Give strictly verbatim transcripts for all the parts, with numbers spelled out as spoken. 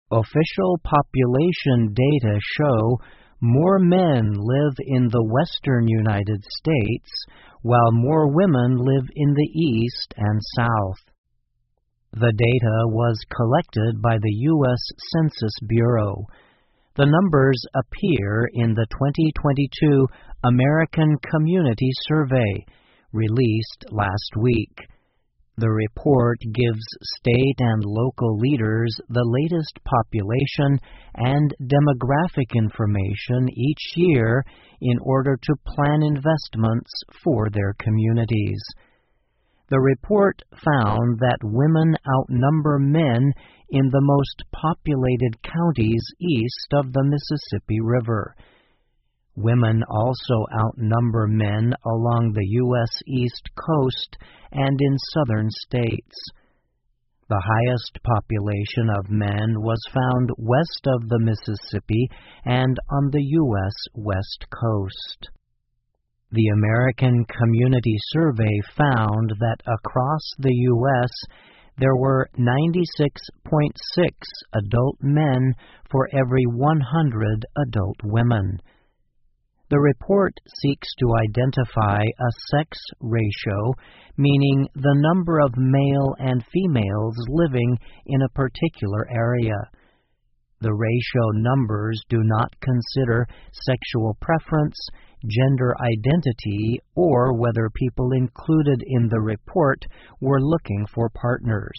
Official population data show more men live in the western United States, while more women live in the east and south. The data was collected by the U S Census Bureau. The numbers appear in the twenty twenty-two American Community Survey, released last week. The report gives state and local leaders the latest population and demographic information each year in order to plan investments for their communities. The report found that women outnumber men in the most populated counties east of the Mississippi River. Women also outnumber men along the U S East Coast and in southern states. The highest population of men was found west of the Mississippi and on the U S West Coast. The American Community Survey found that across the U S there were ninety-six point six adult men for every one hundred adult women. The report seeks to identify a sex ratio, meaning the number of male and females living in a particular area. The ratio numbers do not consider sexual preference, gender identity, or whether people included in the report were looking for partners.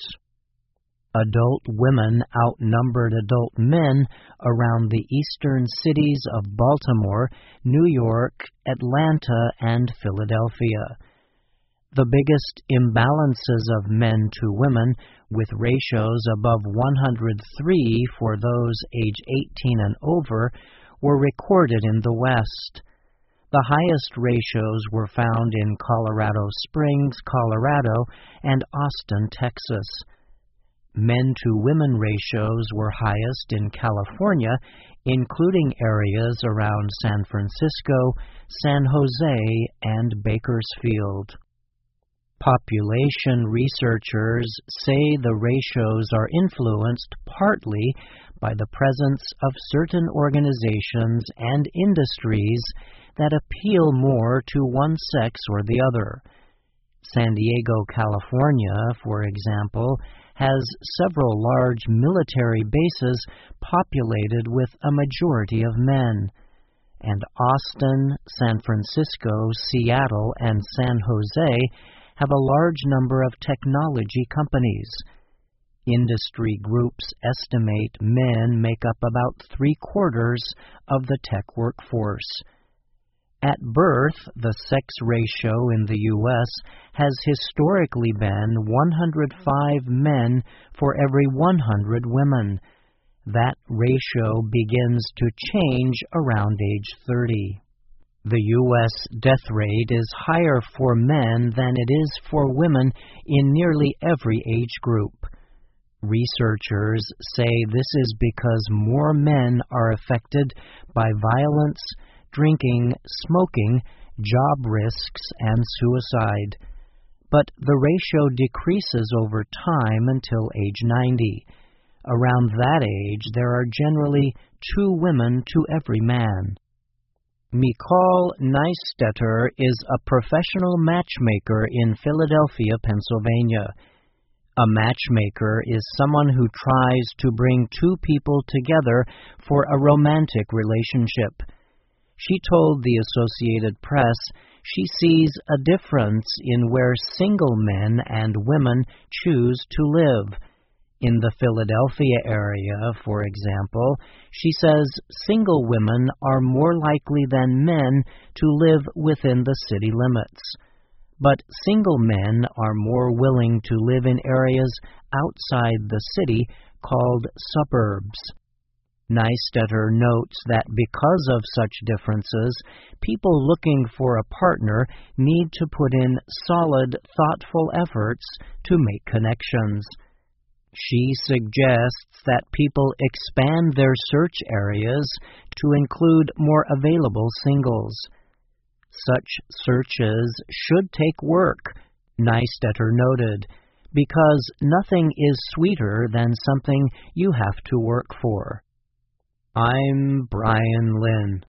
Adult women outnumbered adult men around the eastern cities of Baltimore, New York, Atlanta, and Philadelphia. The biggest imbalances of men to women, with ratios above one hundred three for those age eighteen and over, were recorded in the West. The highest ratios were found in Colorado Springs, Colorado, and Austin, Texas. Men-to-women ratios were highest in California, including areas around San Francisco, San Jose, and Bakersfield. Population researchers say the ratios are influenced partly by the presence of certain organizations and industries that appeal more to one sex or the other. San Diego, California, for example, has several large military bases populated with a majority of men, and Austin, San Francisco, Seattle, and San Jose have a large number of technology companies. Industry groups estimate men make up about three-quarters of the tech workforce. At birth, the sex ratio in the U S has historically been one hundred five men for every one hundred women. That ratio begins to change around age thirty. The U S death rate is higher for men than it is for women in nearly every age group. Researchers say this is because more men are affected by violence, drinking, smoking, job risks, and suicide. But the ratio decreases over time until age ninety. Around that age, there are generally two women to every man. Michal Neistetter is a professional matchmaker in Philadelphia, Pennsylvania. A matchmaker is someone who tries to bring two people together for a romantic relationship. She told the Associated Press she sees a difference in where single men and women choose to live. In the Philadelphia area, for example, she says single women are more likely than men to live within the city limits. But single men are more willing to live in areas outside the city called suburbs. Neistetter notes that because of such differences, people looking for a partner need to put in solid, thoughtful efforts to make connections. She suggests that people expand their search areas to include more available singles. Such searches should take work, Neistetter noted, because nothing is sweeter than something you have to work for. I'm Brian Lynn.